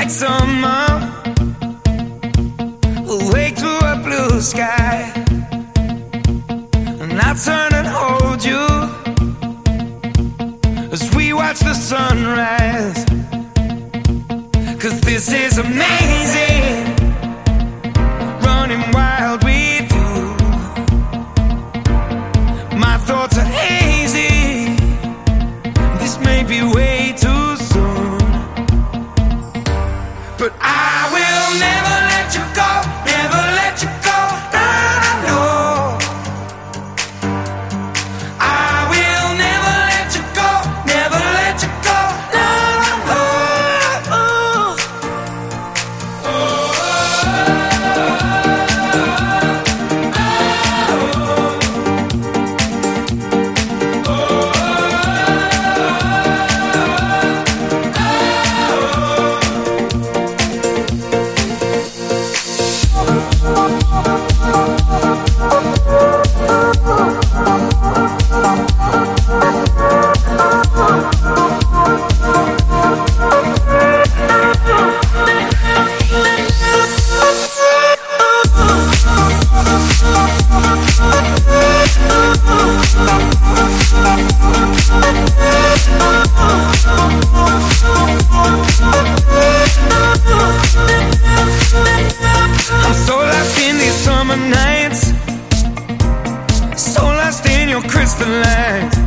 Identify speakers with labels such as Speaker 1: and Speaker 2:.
Speaker 1: summer, awake to a blue sky, and I'll turn and hold you as we watch the sunrise. 'Cause this is amazing, running wild with you. My thoughts are hazy, this may be way too soon, but I will never let you go, never let you go. I know I will never let you go, never let you go. I'm so lost in these summer nights, so lost in your crystal lights.